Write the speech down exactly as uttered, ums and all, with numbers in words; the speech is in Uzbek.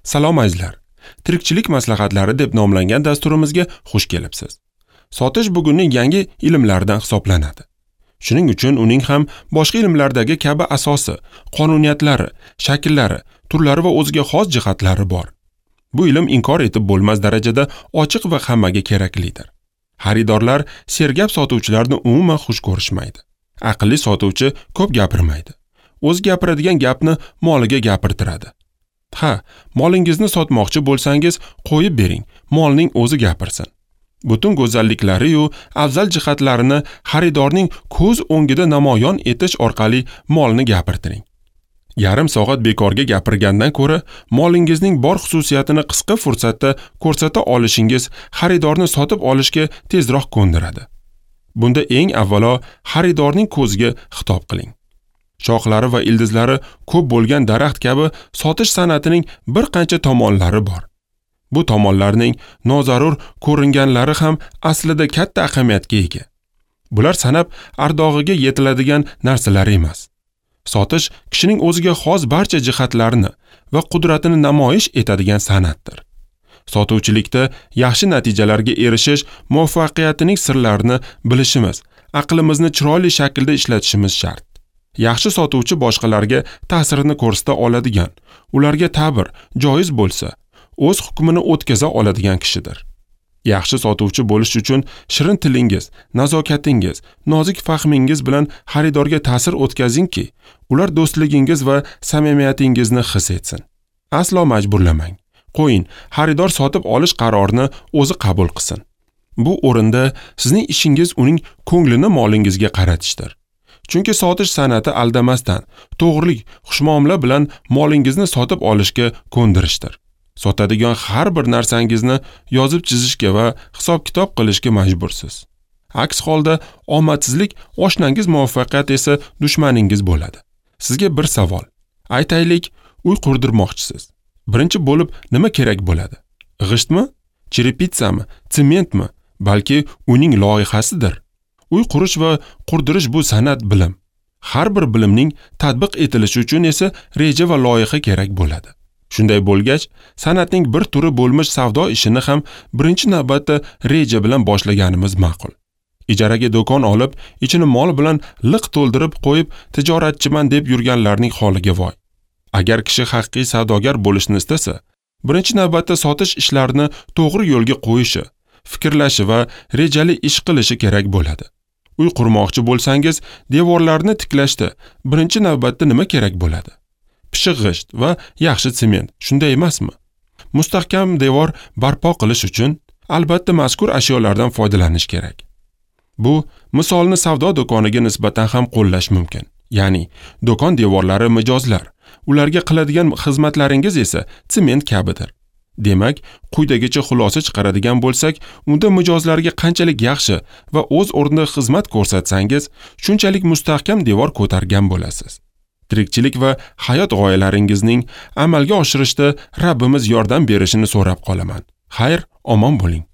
Salom azizlar. Tirikchilik maslahatlari deb nomlangan dasturimizga xush kelibsiz. Sotish bugunning yangi ilmlaridan hisoblanadi. Shuning uchun uning ham boshqa ilmlardagi kabi asosi, qonuniyatlari, shakllari, turlari va o'ziga xos jihatlari bor. Bu ilm inkor etib bo'lmas darajada ochiq va hammaga keraklidir. Xaridorlar sergap sotuvchilarni umuman xush ko'rishmaydi. Aqlli sotuvchi ko'p gapirmaydi. O'zi gapiradigan gapni moliga gapirtiradi. Ha, molingizni sotmoqchi bo'lsangiz, qo'yib bering, molning o'zi gapirsin. Butun go'zalliklari yu afzal jihatlarini xaridorning ko'z o'ngida namoyon etish orqali molni gapirtiring. Yarim soat bekorga gapirgandan ko'ra, molingizning bor xususiyatini qisqa fursatda ko'rsata olishingiz xaridorni sotib olishga tezroq ko'ndiradi. Bunda eng avvalo xaridorning ko'ziga xitob qiling. Shoxlari va ildizlari ko'p bo'lgan daraxt kabi sotish san'atining bir qancha tomonlari bor. Bu tomonlarning nozarur ko'ringanlari ham aslida katta ahamiyatga ega. Bular sanab ardog'iga yetiladigan narsalar emas. Sotish kishining o'ziga xos barcha jihatlarini va qudratini namoyish etadigan san'atdir. Sotuvchilikda yaxshi natijalarga erishish muvaffaqiyatining sirlarini bilishimiz, aqlimizni chiroyli shaklda ishlatishimiz shart. Yaxshi sotuvchi boshqalarga ta'sirini ko'rsata oladigan, ularga ta'bir joiz bo'lsa, o'z hukmini o'tkaza oladigan kishidir. Yaxshi sotuvchi bo'lish uchun shirin tilingiz, nazokatingiz, nozik fahmingiz bilan xaridorga ta'sir o'tkazingki, ular do'stligingiz va samimiyatingizni his etsin. Aslo majburlamang. Qo'ying, xaridor sotib olish qarorini o'zi qabul qilsin. Bu o'rinda sizning ishingiz uning ko'nglini molingizga qaratishdir. Chunki sotish san'ati aldamasdan, to'g'rilik, xushmuomala bilan molingizni sotib olishga ko'ndirishdir. Sotadigan har bir narsangizni yozib chizishga va hisob-kitob qilishga majbursiz. Aks holda omadsizlik oshnangiz, muvaffaqiyat esa dushmaningiz bo'ladi. Sizga bir savol. Aytaylik, uy qurdirmoqchisiz. Birinchi bo'lib nima kerak bo'ladi? G'ishtmi? Cherepitsami? Sementmi? Balki uning loyihasidir. Uy qurish va qurdirish bu san'at, bilim. Har bir bilimning tatbiq etilishi uchun esa reja va loyiha kerak bo'ladi. Shunday bo'lgach, san'atning bir turi bo'lmish savdo ishini ham birinchi navbatda reja bilan boshlaganimiz ma'qul. Ijaraga do'kon olib, ichini mol bilan liq to'ldirib qo'yib, tijoratchiman deb yurganlarning holiga voy. Agar kishi haqiqiy savdogar bo'lishni istasa, birinchi navbatda sotish ishlarini to'g'ri yo'lga qo'yishi, fikrlashi va rejali ish qilishi kerak bo'ladi. Uy qurmoqchi bo'lsangiz, devorlarni tiklashda birinchi navbatda nima kerak bo'ladi? Pishiq g'isht va yaxshi sement, shunday emasmi? Mustahkam devor barpo qilish uchun albatta mazkur ashyolardan foydalanish kerak. Bu misolni savdo do'koniga nisbatan ham qo'llash mumkin. Ya'ni, do'kon devorlari mijozlar, ularga qiladigan xizmatlaringiz esa sement kabidir. Demak, quyidagicha xulosa chiqaradigan bo'lsak, unda mijozlarga qanchalik yaxshi va o'z o'rnida xizmat ko'rsatsangiz, shunchalik mustahkam devor ko'targan bo'lasiz. Tirikchilik va hayot g'oyalaringizning amalga oshirishda Rabbimiz yordam berishini so'rab qolaman. Xayr, omon bo'ling.